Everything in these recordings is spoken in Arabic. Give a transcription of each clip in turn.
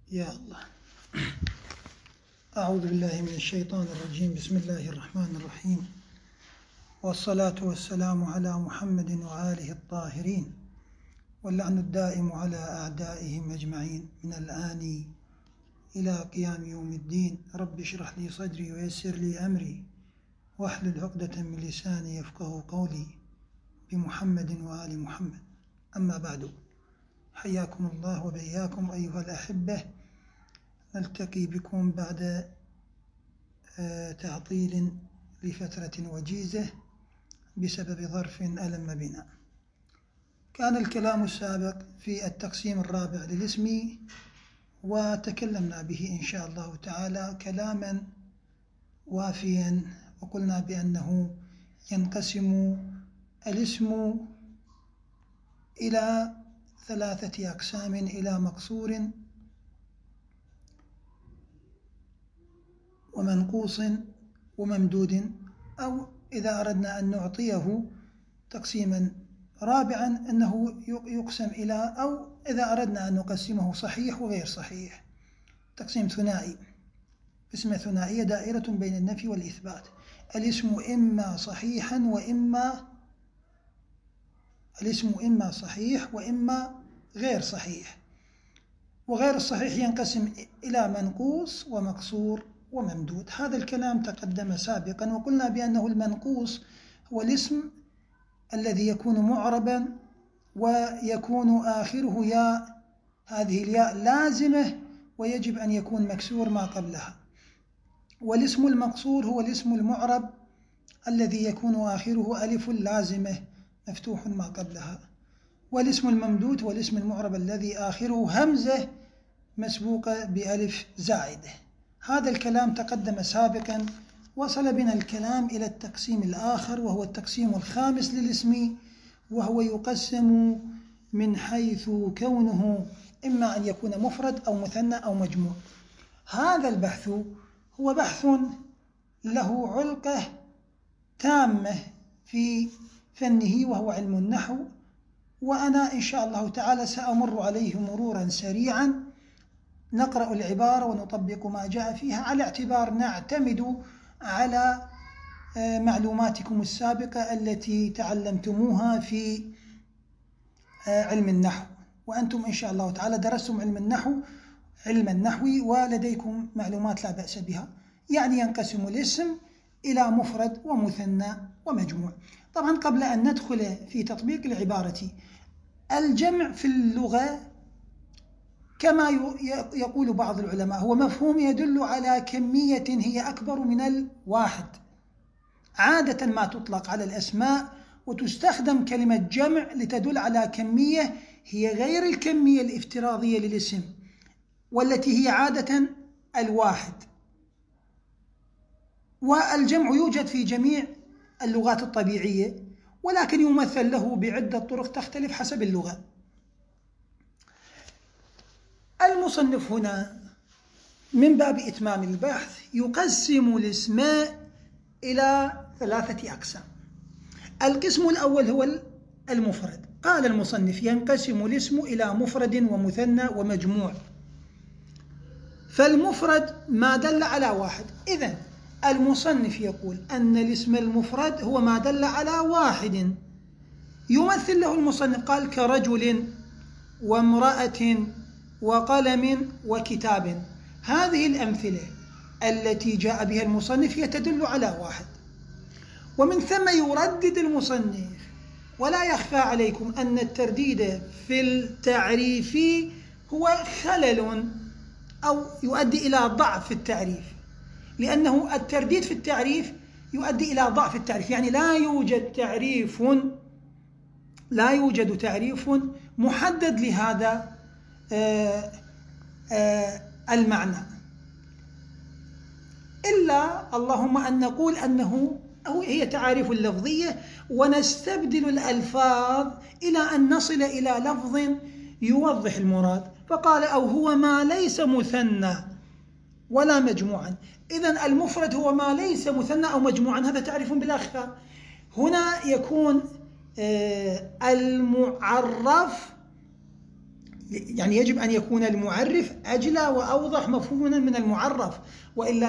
يا الله. أعوذ بالله من الشيطان الرجيم. بسم الله الرحمن الرحيم، والصلاة والسلام على محمد وآله الطاهرين، واللعن الدائم على أعدائهم أجمعين من الآن إلى قيام يوم الدين. رب اشرح لي صدري ويسر لي أمري واحلل عقدة من لساني يفقه قولي، بمحمد وآل محمد. أما بعد، حياكم الله وبياكم أيها الأحبة. نلتقي بكم بعد تعطيل لفترة وجيزة بسبب ظرف ألم بنا. كان الكلام السابق في التقسيم الرابع للاسم، وتكلمنا به إن شاء الله تعالى كلاما وافيا، وقلنا بأنه ينقسم الاسم إلى 3 أقسام: إلى مقصور ومنقوص وممدود، أو إذا أردنا أن نعطيه تقسيما رابعا أنه يقسم إلى، أو إذا أردنا أن نقسمه صحيح وغير صحيح، تقسيم ثنائي. اسم ثنائية دائرة بين النفي والإثبات. الاسم إما صحيح وإما غير صحيح، وغير الصحيح ينقسم إلى منقوص ومقصور وممدود. هذا الكلام تقدم سابقا، وقلنا بأنه المنقوص هو الاسم الذي يكون معربا ويكون آخره ياء، هذه الياء لازمة ويجب أن يكون مكسور ما قبلها. والاسم المقصور هو الاسم المعرب الذي يكون آخره ألف لازمة مفتوح ما قبلها. والاسم الممدود هو الاسم المعرب الذي آخره همزة مسبوقة بألف زائدة. هذا الكلام تقدم سابقا. وصل بنا الكلام إلى التقسيم الآخر، وهو التقسيم الخامس للاسم، وهو يقسم من حيث كونه إما أن يكون مفرد أو مثنى أو مجموع. هذا البحث هو بحث له علقة تامة في فنه، وهو علم النحو، وأنا إن شاء الله تعالى سأمر عليه مرورا سريعا. نقرأ العبارة ونطبق ما جاء فيها، على اعتبار نعتمد على معلوماتكم السابقة التي تعلمتموها في علم النحو، وأنتم إن شاء الله تعالى درستم علم النحو ولديكم معلومات لا بأس بها. يعني ينقسم الاسم إلى مفرد ومثنى ومجموع. طبعا قبل أن ندخل في تطبيق العبارة، الجمع في اللغة كما يقول بعض العلماء هو مفهوم يدل على كمية هي أكبر من الواحد. عادة ما تطلق على الأسماء وتستخدم كلمة جمع لتدل على كمية هي غير الكمية الافتراضية للاسم، والتي هي عادة الواحد. والجمع يوجد في جميع اللغات الطبيعية، ولكن يمثل له بعدة طرق تختلف حسب اللغة. المصنف هنا من باب إتمام البحث يقسم الاسم إلى 3 أقسام. القسم الأول هو المفرد. قال المصنف: ينقسم الاسم إلى مفرد ومثنى ومجموع. فالمفرد ما دل على واحد. إذن المصنف يقول أن الاسم المفرد هو ما دل على واحد. يمثل له المصنف قال: كرجل وامرأة وقلم وكتاب. هذه الأمثلة التي جاء بها المصنف هي تدل على واحد. ومن ثم يردد المصنف، ولا يخفى عليكم أن الترديد في التعريف هو خلل أو يؤدي إلى ضعف في التعريف، لأنه الترديد في التعريف يؤدي إلى ضعف التعريف. يعني لا يوجد تعريف محدد لهذا المعنى، إلا اللهم أن نقول أنه هي تعاريف لفظية، ونستبدل الألفاظ إلى أن نصل إلى لفظ يوضح المراد. فقال: أو هو ما ليس مثنى ولا مجموعا. إذن المفرد هو ما ليس مثنى أو مجموعا، هذا تعريف بلا خفاء. هنا يكون المعرف يعني يجب أن يكون المعرف أجلى وأوضح مفهوما من المعرف، وإلا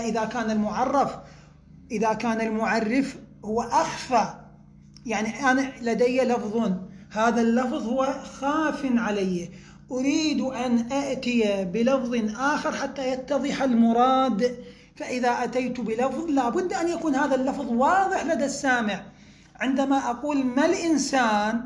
إذا كان المعرف هو أخفى، يعني أنا لدي لفظ، هذا اللفظ هو خاف علي، أريد أن أأتي بلفظ آخر حتى يتضح المراد، فإذا أتيت بلفظ لابد أن يكون هذا اللفظ واضح لدى السامع. عندما أقول ما الإنسان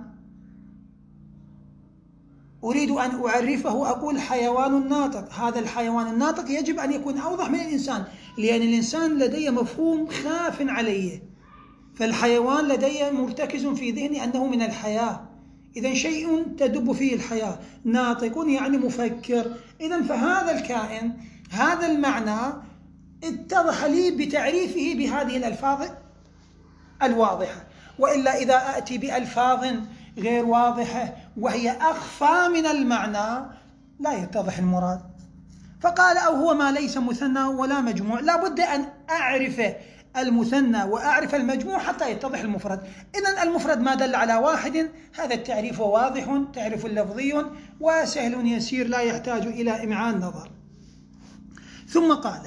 أريد أن أعرفه، أقول حيوان ناطق، هذا الحيوان الناطق يجب أن يكون أوضح من الإنسان، لأن الإنسان لدي مفهوم خاف عليه، فالحيوان لدي مرتكز في ذهني أنه من الحياة، إذن شيء تدب فيه الحياة. ناطق يعني مفكر، إذن فهذا الكائن هذا المعنى اتضح لي بتعريفه بهذه الألفاظ الواضحة، وإلا إذا أأتي بألفاظ غير واضحة وهي أخفى من المعنى لا يتضح المراد. فقال أو هو ما ليس مثنى ولا مجموع، لا بد أن أعرف المثنى وأعرف المجموع حتى يتضح المفرد. إذن المفرد ما دل على واحد، هذا التعريف واضح، تعريف لفظي وسهل يسير لا يحتاج إلى إمعان نظر. ثم قال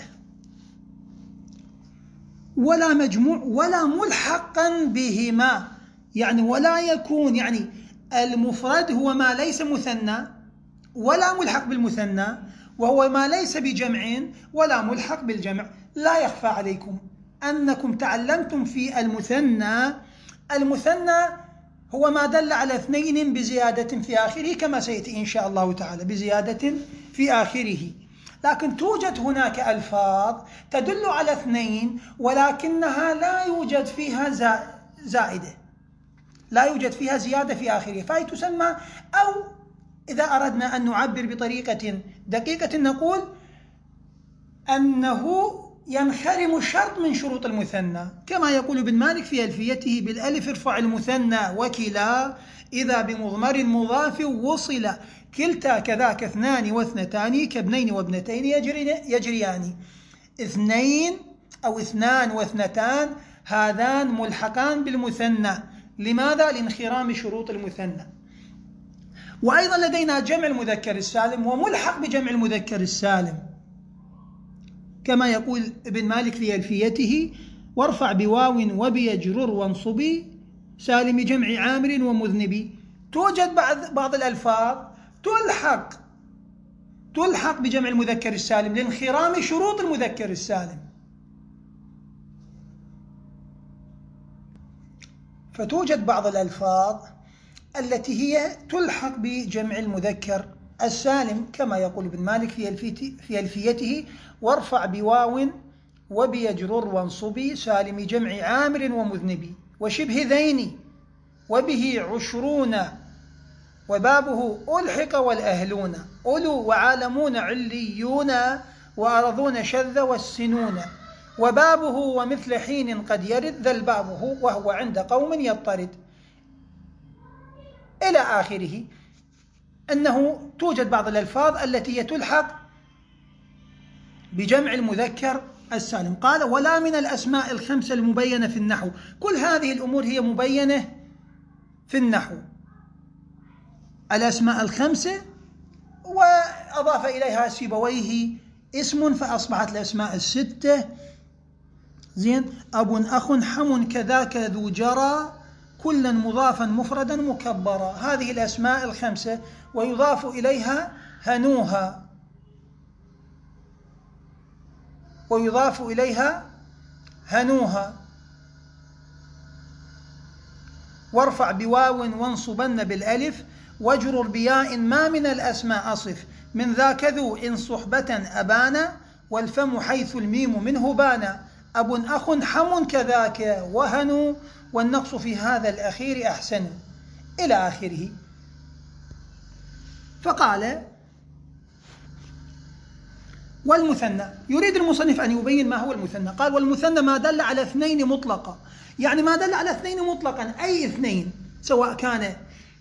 ولا مجموع ولا ملحقا بهما، يعني ولا يكون، يعني المفرد هو ما ليس مثنى ولا ملحق بالمثنى، وهو ما ليس بجمع ولا ملحق بالجمع. لا يخفى عليكم أنكم تعلمتم في المثنى هو ما دل على اثنين بزيادة في آخره، كما سيأتي إن شاء الله تعالى، بزيادة في آخره. لكن توجد هناك ألفاظ تدل على اثنين ولكنها لا يوجد فيها زائدة، لا يوجد فيها زيادة في آخره، فهي تسمى، أو إذا أردنا أن نعبر بطريقة دقيقة نقول أنه ينخرم شرط من شروط المثنى، كما يقول ابن مالك في ألفيته بالألف ارفع المثنى وكلا إذا بمضمر مضاف وصل، كلتا كذاك اثنان واثنتان كابنين وابنتين يجريان. اثنين أو اثنان واثنتان هذان ملحقان بالمثنى، لماذا؟ لانخرام شروط المثنى. وأيضا لدينا جمع المذكر السالم وملحق بجمع المذكر السالم، كما يقول ابن مالك في ألفيته وارفع بواو وبيجرر وانصبي سالم جمع عامر ومذنبي. توجد بعض الألفاظ تلحق بجمع المذكر السالم لانخرام شروط المذكر السالم، فتوجد بعض الألفاظ التي هي تلحق بجمع المذكر السالم، كما يقول ابن مالك في ألفيته وارفع بواو وبيجرر وانصبي سالم جمع عامر ومذنبي وشبه ذين وبه عشرون وبابه ألحق والأهلون أولو وعالمون عليون وأرضون شذ والسنون وبابه ومثل حين قد يرد ذا البابه وهو عند قوم يضطرد إلى آخره. أنه توجد بعض الألفاظ التي تلحق بجمع المذكر السالم. قال ولا من الأسماء الخمسة المبينة في النحو، كل هذه الأمور هي مبينة في النحو، الأسماء الخمسة وأضاف إليها سيبويه اسم فأصبحت الأسماء الستة. زين، أب أخ حم كذاك ذو جرى كلا مضافا مفردا مكبرا، هذه الأسماء الخمسة، ويضاف إليها هنوها وارفع بواو وانصبن بالألف واجرر بياء ما من الأسماء أصف من ذاك ذو إن صحبة أبانا والفم حيث الميم منه بانا أب أخ حم كذاك وهنوا والنقص في هذا الأخير أحسن إلى آخره. فقال والمثنى، يريد المصنف أن يبين ما هو المثنى. قال والمثنى ما دل على اثنين مطلقا، يعني ما دل على اثنين مطلقا أي اثنين سواء كان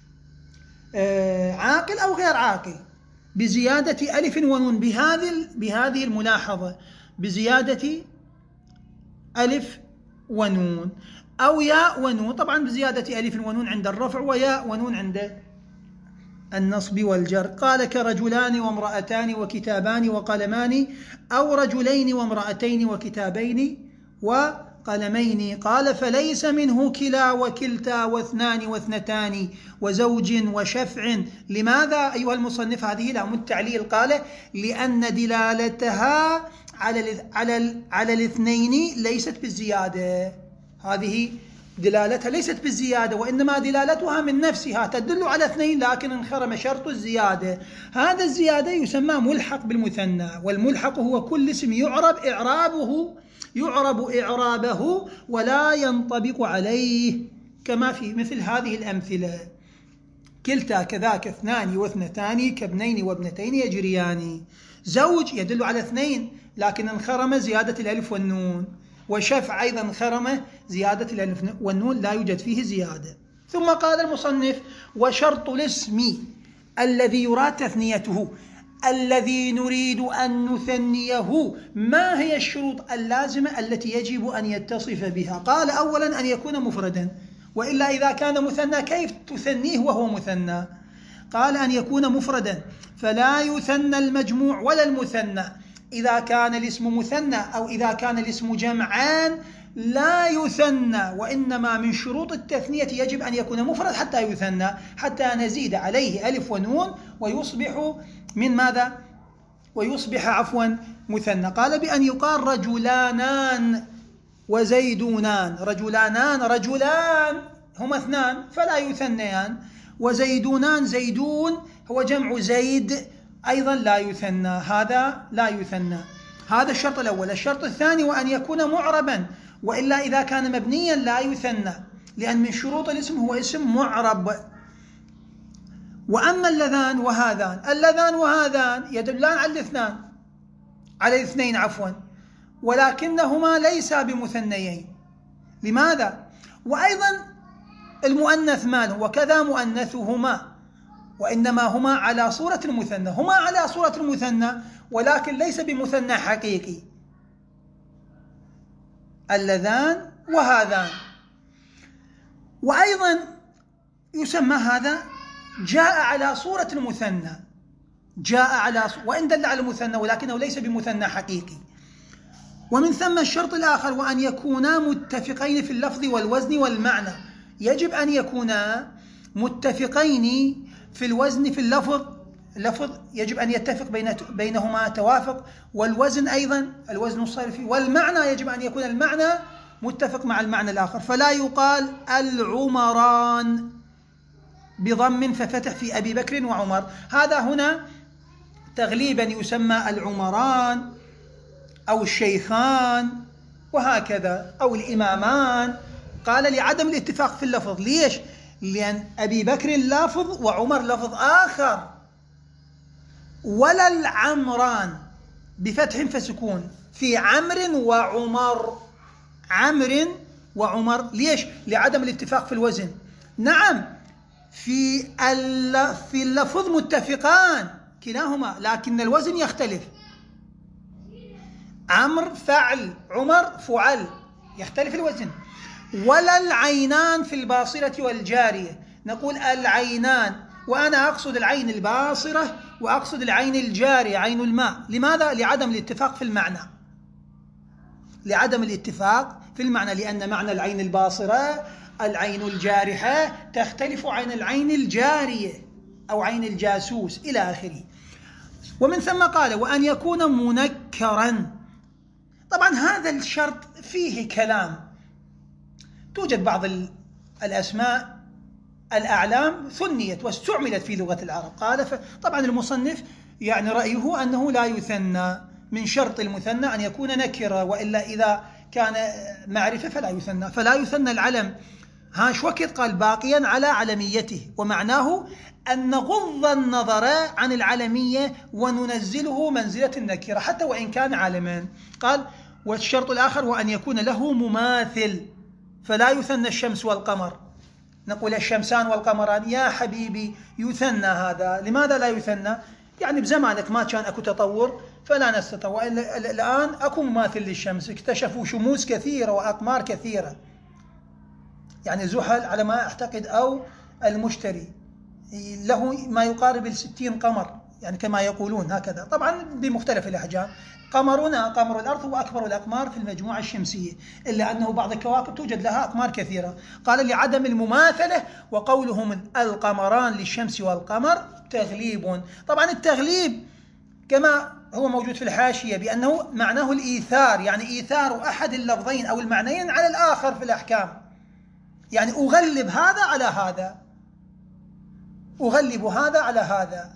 عاقل أو غير عاقل بزيادة ألف ونون، بهذه الملاحظة، بزيادة ألف ونون أو ياء ونون، طبعا بزيادة ألف ونون عند الرفع وياء ونون عند النصب والجر. قال كرجلان وامرأتان وكتابان وقلمان، أو رجلين وامرأتين وكتابين وقلمين. قال فليس منه كلا وكلتا واثنان واثنتان وزوج وشفع. لماذا أيها المصنف؟ هذه لام التعليل. قال لأن دلالتها على الاثنين ليست بالزيادة. هذه دلالتها ليست بالزيادة، وإنما دلالتها من نفسها تدل على اثنين، لكن انخرم شرط الزيادة. هذا الزيادة يسمى ملحق بالمثنى، والملحق هو كل اسم يعرب إعرابه ولا ينطبق عليه، كما في مثل هذه الأمثلة: كلتا كذاك اثنان واثنتان كابنين وابنتين يجريان. زوج يدل على اثنين لكن انخرم زيادة الألف والنون. وشفع أيضا انخرم زيادة الألف والنون، لا يوجد فيه زيادة. ثم قال المصنف: وشرط الاسم الذي يراد تثنيته الذي نريد أن نثنيه، ما هي الشروط اللازمة التي يجب أن يتصف بها؟ قال: أولا أن يكون مفردا، وإلا إذا كان مثنى كيف تثنيه وهو مثنى؟ قال: أن يكون مفردا، فلا يثنى المجموع ولا المثنى. إذا كان الاسم مثنى أو إذا كان الاسم جمعان لا يثنى، وإنما من شروط التثنية يجب أن يكون مفرد حتى يثنى، حتى نزيد عليه ألف ونون ويصبح من ماذا؟ ويصبح مثنى. قال: بأن يقال رجلانان وزيدونان. رجلان هما اثنان فلا يثنيان، وزيدونان زيدون هو جمع زيد أيضا لا يثنى، هذا لا يثنى. هذا الشرط الأول. الشرط الثاني: وأن يكون معربا، وإلا إذا كان مبنيا لا يثنى، لأن من شروط الاسم هو اسم معرب. وأما اللذان وهذان يدلان على الاثنين ولكنهما ليسا بمثنيين. لماذا؟ وأيضا المؤنث ماله، وكذا مؤنثهما، وإنما هما على صورة المثنى، ولكن ليس بمثنى حقيقي. اللذان وهذان. وأيضا يسمى هذا جاء على صورة المثنى، وإن دل على المثنى ولكنه ليس بمثنى حقيقي. ومن ثم الشرط الآخر: وأن يكونا متفقين في اللفظ والوزن والمعنى. يجب أن يكونا متفقين في الوزن، في اللفظ يجب أن يتفق بينهما توافق، والوزن أيضا الوزن الصرفي، والمعنى يجب أن يكون المعنى متفق مع المعنى الآخر. فلا يقال العمران بضم ففتح في أبي بكر وعمر، هذا هنا تغليبا يسمى العمران أو الشيخان وهكذا، أو الإمامان. قال: لعدم الاتفاق في اللفظ. ليش؟ لأن أبي بكر لفظ وعمر لفظ آخر. ولا العمران بفتح فسكون في عمر وعمر. ليش؟ لعدم الاتفاق في الوزن. نعم، في اللفظ متفقان كلاهما، لكن الوزن يختلف. عمر فعل، عمر فعل، يختلف الوزن. ولا العينان في الباصرة والجارية. نقول العينان وأنا أقصد العين الباصرة وأقصد العين الجارية عين الماء. لماذا؟ لعدم الاتفاق في المعنى. لأن معنى العين الباصرة العين الجارحة تختلف عن العين الجارية أو عين الجاسوس إلى آخره. ومن ثم قال: وأن يكون منكرا. طبعا هذا الشرط فيه كلام. توجد بعض الأسماء الأعلام ثنيت واستعملت في لغة العرب. قال طبعا المصنف يعني رأيه أنه لا يثنى، من شرط المثنى أن يكون نكرة، وإلا إذا كان معرفة فلا يثنى العلم. هاش وقت قال: باقيا على علميته، ومعناه أن نغض النظر عن العلمية وننزله منزلة النكرة حتى وإن كان عالما. قال: والشرط الآخر: وأن يكون له مماثل، فلا يثنى الشمس والقمر. نقول الشمسان والقمران، يا حبيبي يثنى هذا. لماذا لا يثنى؟ يعني بزمانك ما كان أكو تطور فلا نستطيع، الآن أكو مماثل للشمس، اكتشفوا شموس كثيرة وأقمار كثيرة، يعني زحل على ما أعتقد أو المشتري، له ما يقارب 60 قمر، يعني كما يقولون هكذا، طبعا بمختلف الأحجام. قمرنا قمر الأرض هو أكبر الأقمار في المجموعة الشمسية، إلا أنه بعض الكواكب توجد لها أقمار كثيرة. قال لعدم المماثلة، وقولهم القمران للشمس والقمر تغليب. طبعا التغليب كما هو موجود في الحاشية بأنه معناه الإيثار، يعني إيثار أحد اللفظين أو المعنيين على الآخر في الأحكام، يعني أغلب هذا على هذا، أغلب هذا على هذا.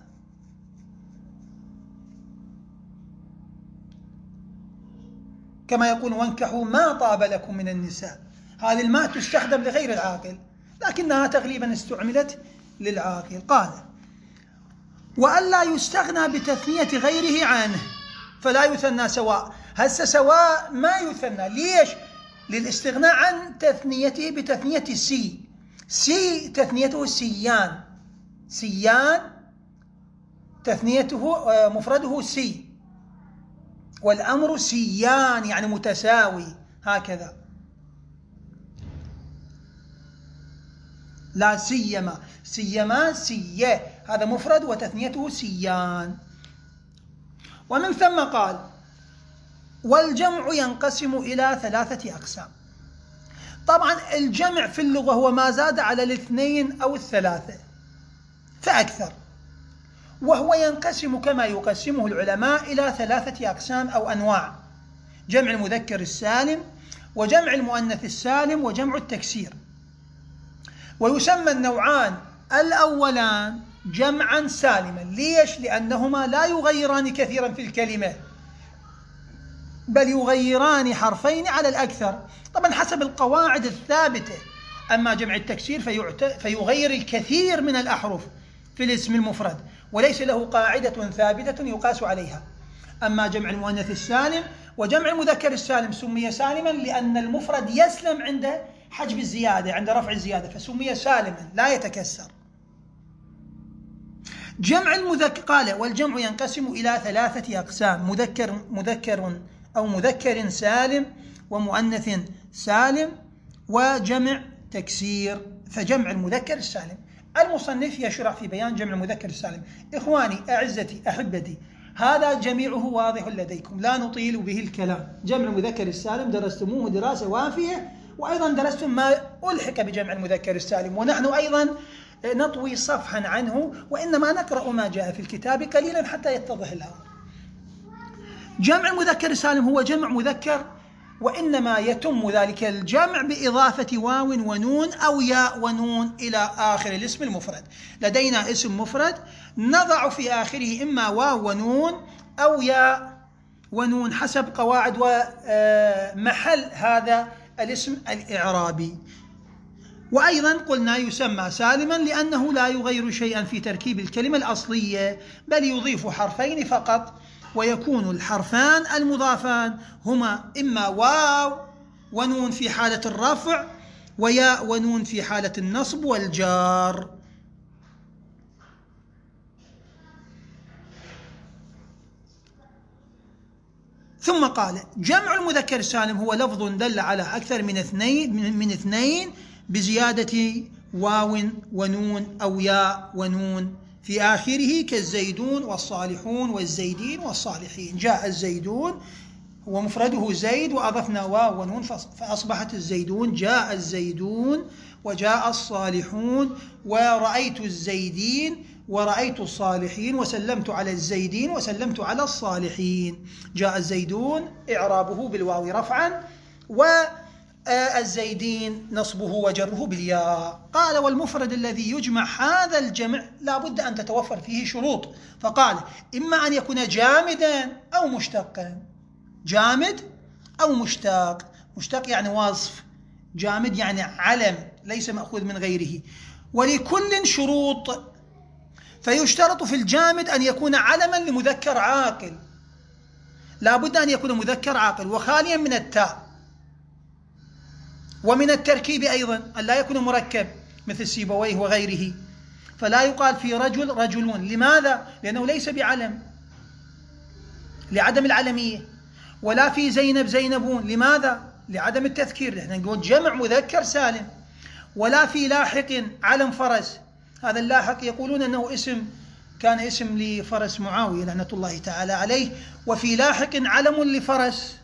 كما يقول وانكحوا ما طاب لكم من النساء، هذه الماء تستخدم لغير العاقل لكنها تغليبا استعملت للعاقل. قال وألا يستغنى بتثنية غيره عنه فلا يثنى سواء. هسه سواء ما يثنى، ليش؟ للاستغناء عن تثنيته بتثنية سي. سي تثنيته سيان، سيان تثنيته مفرده سي، والأمر سيان يعني متساوي هكذا، لا سيما، سيما سيه هذا مفرد وتثنيته سيان. ومن ثم قال والجمع ينقسم إلى 3 أقسام. طبعا الجمع في اللغة هو ما زاد على 2 أو 3 فأكثر، وهو ينقسم كما يقسمه العلماء إلى 3 أقسام أو أنواع: جمع المذكر السالم، وجمع المؤنث السالم، وجمع التكسير. ويسمى النوعان الأولان جمعا سالما. ليش؟ لأنهما لا يغيران كثيرا في الكلمة، بل يغيران حرفين على الأكثر، طبعا حسب القواعد الثابتة. أما جمع التكسير فيغير الكثير من الأحرف في الاسم المفرد، وليس له قاعدة ثابتة يقاس عليها. أما جمع المؤنث السالم وجمع المذكر السالم سمي سالما لأن المفرد يسلم عند حجب الزيادة، عند رفع الزيادة، فسمي سالما لا يتكسر. جمع المذكر قال والجمع ينقسم إلى 3 أقسام: مذكر أو مذكر سالم، ومؤنث سالم، وجمع تكسير. فجمع المذكر السالم، المصنف يشرع في بيان جمع المذكر السالم. إخواني أعزتي أحبتي، هذا جميعه واضح لديكم، لا نطيل به الكلام. جمع المذكر السالم درستموه دراسة وافية، وأيضا درستم ما ألحق بجمع المذكر السالم، ونحن أيضا نطوي صفحا عنه، وإنما نقرأ ما جاء في الكتاب قليلا حتى يتضح الأمر. جمع المذكر السالم هو جمع مذكر، وإنما يتم ذلك الجمع بإضافة واو ونون أو ياء ونون إلى آخر الاسم المفرد. لدينا اسم مفرد نضع في آخره إما واو ونون أو ياء ونون حسب قواعد ومحل هذا الاسم الإعرابي. وأيضا قلنا يسمى سالما لأنه لا يغير شيئا في تركيب الكلمة الأصلية، بل يضيف حرفين فقط، ويكون الحرفان المضافان هما إما واو ونون في حالة الرفع، وياء ونون في حالة النصب والجار. ثم قال جمع المذكر السالم هو لفظ دل على أكثر من اثنين بزيادة واو ونون أو ياء ونون في آخره، كالزيدون والصالحون والزيدين والصالحين. جاء الزيدون ومفرده زيد وأضفنا واو ونون فأصبحت الزيدون. جاء الزيدون وجاء الصالحون، ورأيت الزيدين ورأيت الصالحين، وسلمت على الزيدين وسلمت على الصالحين. جاء الزيدون إعرابه بالواو رفعا، والزيدين نصبه وجره بالياء. قال والمفرد الذي يجمع هذا الجمع لا بد أن تتوفر فيه شروط، فقال إما أن يكون جامدا أو مشتقا. جامد أو مشتق، مشتق يعني وصف، جامد يعني علم ليس مأخوذ من غيره. ولكل شروط، فيشترط في الجامد أن يكون علما لمذكر عاقل، لا بد أن يكون مذكر عاقل وخاليا من التاء، ومن التركيب أيضا أن لا يكون مركب مثل سيبويه وغيره. فلا يقال في رجل رجلون، لماذا؟ لأنه ليس بعلم لعدم العلمية. ولا في زينب زينبون، لماذا؟ لعدم التذكير، نحن نقول جمع مذكر سالم. ولا في لاحق علم فرس، هذا اللاحق يقولون أنه كان اسم لفرس معاوية لعنة الله تعالى عليه، وفي لاحق علم لفرس.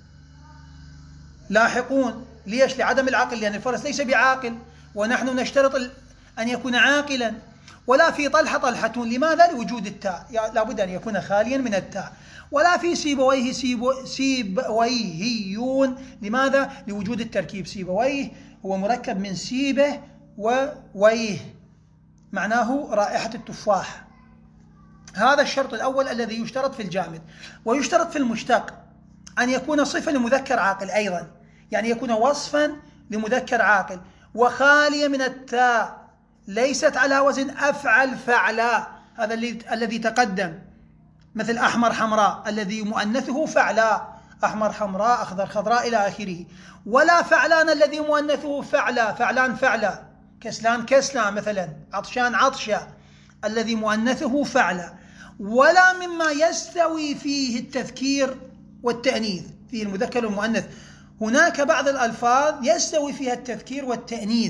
لاحقون ليش؟ لعدم العقل، لأن الفرس ليس بعاقل، ونحن نشترط أن يكون عاقلا. ولا في طلحة طلحتون، لماذا؟ لوجود التاء، لابد أن يكون خاليا من التاء. ولا في سيبويه سيبويهيون، لماذا؟ لوجود التركيب. سيبويه هو مركب من سيبه وويه، معناه رائحة التفاح. هذا الشرط الأول الذي يشترط في الجامد. ويشترط في المشتق أن يكون صفة لمذكر عاقل أيضا، يعني يكون وصفا لمذكر عاقل، وخالية من التاء، ليست على وزن أفعل فعلاء، هذا الذي تقدم، مثل أحمر حمراء الذي مؤنثه فعلاء، أحمر حمراء أخضر خضراء إلى آخره. ولا فعلان الذي مؤنثه فعلا، فعلان فعلا، كسلان كسلا مثلا، عطشان عطشا الذي مؤنثه فعلا. ولا مما يستوي فيه التذكير والتأنيث، فيه المذكر والمؤنث. هناك بعض الألفاظ يستوي فيها التذكير والتأنيث،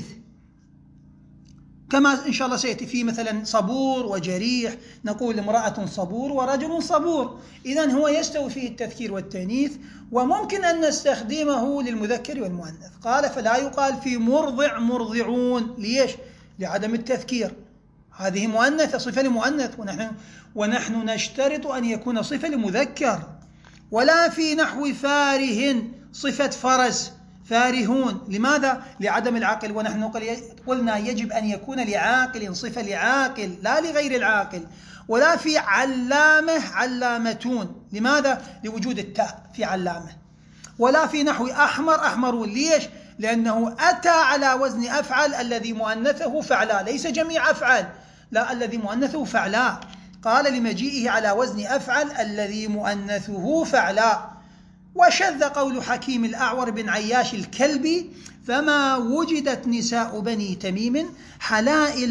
كما إن شاء الله سيأتي فيه، مثلا صبور وجريح، نقول امرأة صبور ورجل صبور، إذن هو يستوي فيه التذكير والتأنيث، وممكن أن نستخدمه للمذكر والمؤنث. قال فلا يقال في مرضع مرضعون، ليش؟ لعدم التذكير، هذه مؤنثة، صفة لمؤنث، ونحن نشترط أن يكون صفة لمذكر. ولا في نحو فاره، صفة فرس، فارهون، لماذا؟ لعدم العقل، ونحن قلنا يجب أن يكون لعاقل، صفة لعاقل لا لغير العاقل. ولا في علامة، علامتون، لماذا؟ لوجود التاء في علامة. ولا في نحو أحمر، أحمرون، ليش؟ لأنه أتى على وزن أفعل الذي مؤنثه فعلا، ليس جميع أفعل، لا، الذي مؤنثه فعلا. قال لمجيئه على وزن أفعل الذي مؤنثه فعلا. وشذ قول حكيم الأعور بن عياش الكلبي: فما وجدت نساء بني تميم حلائل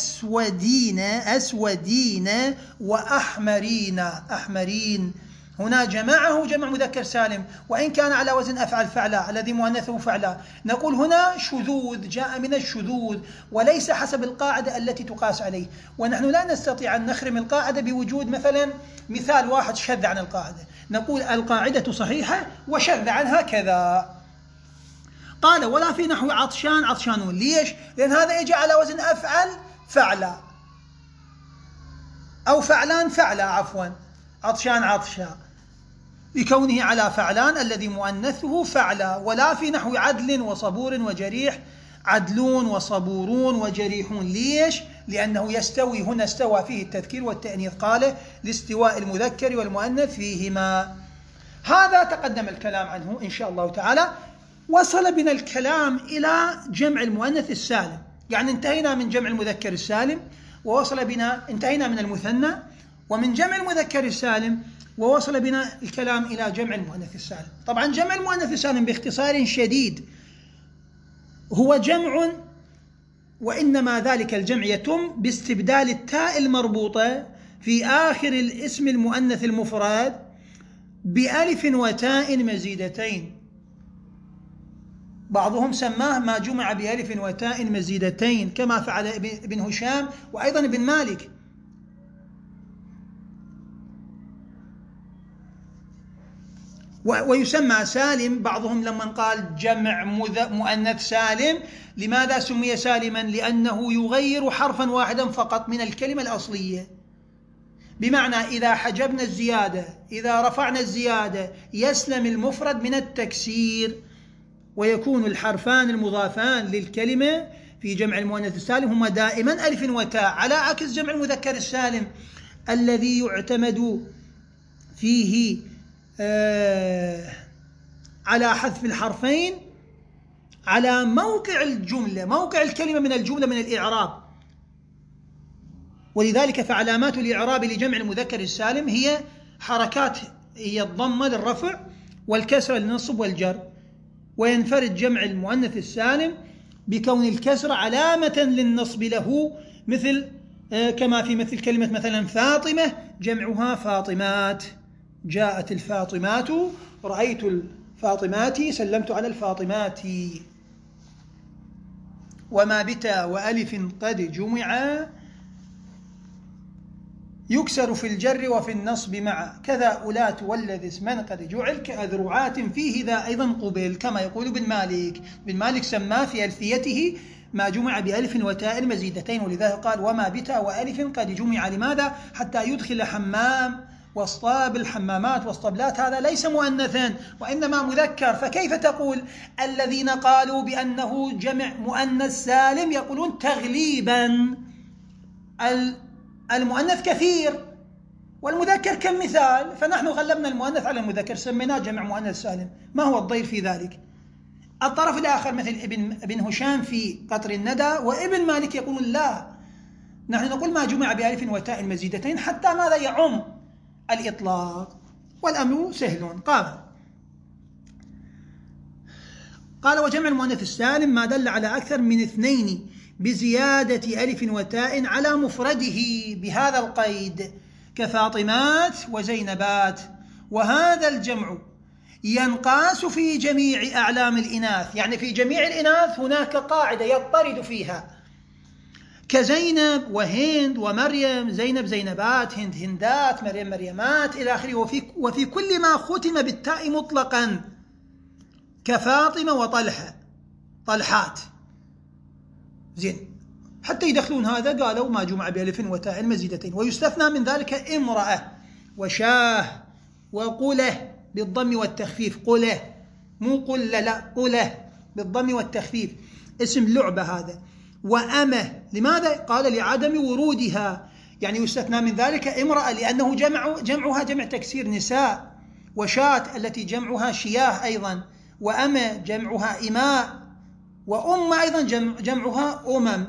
أسودين وأحمرين، أحمرين، هنا جمعه جمع مذكر سالم، وإن كان على وزن أفعل فعلا الذي مؤنثه فعلا. نقول هنا شذوذ، جاء من الشذوذ، وليس حسب القاعدة التي تقاس عليه. ونحن لا نستطيع أن نخرم القاعدة بوجود مثلا مثال واحد شذ عن القاعدة، نقول القاعدة صحيحة وشذ عنها كذا. قال ولا في نحو عطشان عطشانون، ليش؟ لأن هذا يجي على وزن أفعل فعلا، أو فعلان فعلا، عفوا، عطشان عطشا، لكونه على فعلان الذي مؤنثه فعلا. ولا في نحو عدل وصبور وجريح، عدلون وصبورون وجريحون، ليش؟ لأنه يستوي، هنا استوى فيه التذكير والتأنيث، قال لاستواء المذكر والمؤنث فيهما. هذا تقدم الكلام عنه إن شاء الله تعالى. وصل بنا الكلام إلى جمع المؤنث السالم، يعني انتهينا من جمع المذكر السالم، ووصل بنا، انتهينا من المثنى ومن جمع المذكر السالم، ووصل بنا الكلام إلى جمع المؤنث السالم. طبعا جمع المؤنث السالم باختصار شديد هو جمع، وإنما ذلك الجمع يتم باستبدال التاء المربوطة في آخر الاسم المؤنث المفرد بألف وتاء مزيدتين. بعضهم سماه ما جمع بألف وتاء مزيدتين، كما فعل ابن هشام وأيضا ابن مالك. ويسمى سالم، بعضهم لما قال جمع مؤنث سالم، لماذا سمي سالما؟ لأنه يغير حرفا واحدا فقط من الكلمة الأصلية، بمعنى إذا حجبنا الزيادة، إذا رفعنا الزيادة، يسلم المفرد من التكسير، ويكون الحرفان المضافان للكلمة في جمع المؤنث السالم هما دائما ألف وتاء، على عكس جمع المذكر السالم الذي يعتمد فيه على حذف الحرفين على موقع الجملة، موقع الكلمة من الجملة من الإعراب. ولذلك فعلامات الإعراب لجمع المذكر السالم هي حركات، هي الضمة للرفع والكسرة للنصب والجر. وينفرد جمع المؤنث السالم بكون الكسر علامة للنصب له، مثل كما في مثل كلمة مثلا فاطمة، جمعها فاطمات، جاءت الفاطمات، رأيت الفاطمات، سلمت على الفاطمات. وما بتاء وألف قد جمع يكسر في الجر وفي النصب معا، كذا أولاة والذي اسما قد جعل كأذرعات فيه ذا أيضا قبل، كما يقول ابن مالك. ابن مالك سماه في ألفيته ما جمع بألف وتاء مزيدتين، ولذلك قال وما بتاء وألف قد جمع. لماذا؟ حتى يدخل حمام واسطابل، حمامات واسطبلات، هذا ليس مؤنثا وإنما مذكر. فكيف تقول الذين قالوا بأنه جمع مؤنث سالم يقولون تغليبا المؤنث كثير والمذكر كمثال، فنحن غلبنا المؤنث على المذكر سميناه جمع مؤنث سالم. ما هو الضير في ذلك؟ الطرف الآخر مثل ابن هشام في قطر الندى وابن مالك يقولون لا، نحن نقول ما جمع بألف وتاء مزيدتين حتى ماذا يعم الإطلاق، والأمر سهل. قال وجمع المؤنث السالم ما دل على أكثر من اثنين بزيادة ألف وتاء على مفرده بهذا القيد كفاطمات وزينبات، وهذا الجمع ينقاس في جميع أعلام الإناث، يعني في جميع الإناث هناك قاعدة يضطرد فيها، كزينب وهند ومريم، زينب زينبات، هند هندات، مريم مريمات إلى آخره. وفي كل ما ختم بالتاء مطلقا كفاطمة وطلحة طلحات، زين، حتى يدخلون هذا قالوا ما جمع بألف وتاء مزيدتين. ويستثنى من ذلك امرأة وشاه وقله بالضم والتخفيف، قله مو قله، لا قله بالضم والتخفيف، اسم لعبة هذا. وأمه، لماذا؟ قال لعدم ورودها، يعني يستثنى من ذلك امرأة لأنه جمعها جمع تكسير نساء، وشاة التي جمعها شياه أيضا، وأمه جمعها إماء، وأمة أيضا جمعها أمم،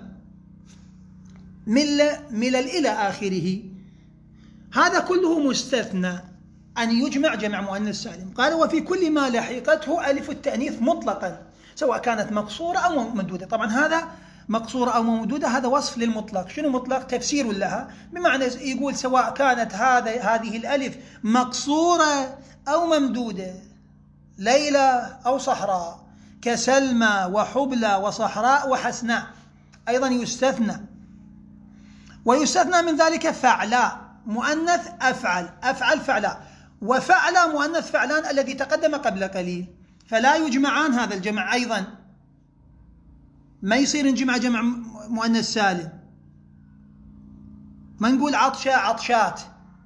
ملل إلى آخره. هذا كله مستثنى أن يجمع جمع مؤنث سالم. قال وفي كل ما لحقته ألف التأنيث مطلقا سواء كانت مقصورة أو ممدودة. طبعا هذا مقصورة أو ممدودة هذا وصف للمطلق. شنو مطلق؟ تفسير لها، بمعنى يقول سواء كانت هذه الألف مقصورة أو ممدودة، ليلى أو صحراء، كسلمى وحبلى وصحراء وحسناء، أيضا يستثنى. ويستثنى من ذلك فعلاء مؤنث أفعل، أفعل فعلاء، وفعل مؤنث فعلان الذي تقدم قبل قليل، فلا يجمعان هذا الجمع أيضا، ما يصير نجمع جمع مؤنث سالم، ما نقول عطشة عطشات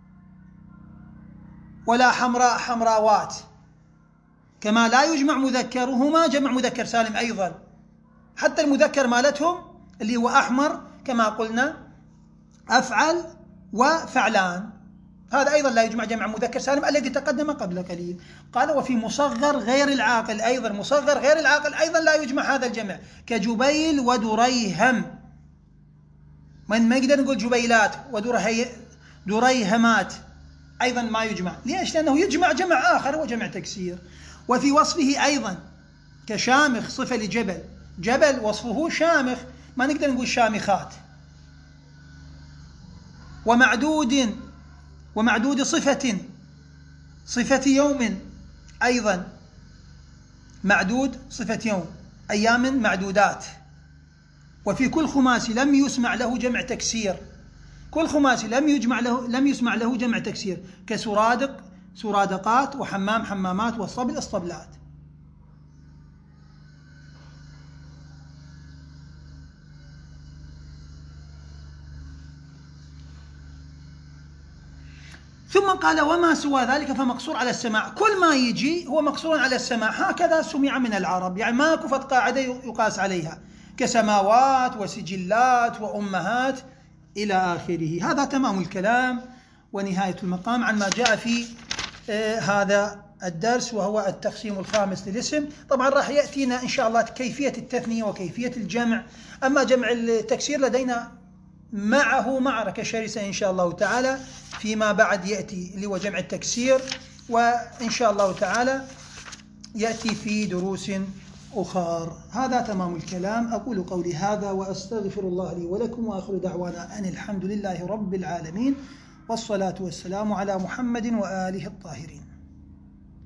ولا حمراء حمراوات، كما لا يجمع مذكرهما جمع مذكر سالم أيضا، حتى المذكر مالتهم اللي هو أحمر كما قلنا أفعل وفعلان، هذا أيضا لا يجمع جمع مذكر سالم الذي تقدم قبل قليل. قال وفي مصغر غير العاقل أيضا، مصغر غير العاقل أيضا لا يجمع هذا الجمع، كجبيل ودريهم، من ما يقدر نقول جبيلات ودريهمات أيضا ما يجمع. ليش؟ لأنه يجمع جمع آخر وجمع تكسير. وفي وصفه أيضا كشامخ صفة لجبل، جبل وصفه شامخ، ما نقدر نقول شامخات. ومعدود صفة يوم أيضا، معدود صفة يوم، أيام معدودات. وفي كل خماسي لم يسمع له جمع تكسير، كل خماسي لم يسمع له جمع تكسير، كسرادق سرادقات، وحمام حمامات، والصبل الصبلات. ثم قال وما سوى ذلك فمقصور على السماع، كل ما يجي هو مقصور على السماع، هكذا سمع من العرب، يعني ما كفت قاعدة يقاس عليها، كسماوات وسجلات وأمهات إلى آخره. هذا تمام الكلام ونهاية المقام عن ما جاء في هذا الدرس، وهو التقسيم الخامس للاسم. طبعا راح يأتينا إن شاء الله كيفية التثنية وكيفية الجمع، أما جمع التكسير لدينا معه معركة شرسة إن شاء الله تعالى فيما بعد يأتي، اللي هو جمع التكسير، وإن شاء الله تعالى يأتي في دروس أخرى. هذا تمام الكلام. أقول قولي هذا وأستغفر الله لي ولكم، وآخر دعوانا أن الحمد لله رب العالمين، والصلاة والسلام على محمد وآله الطاهرين.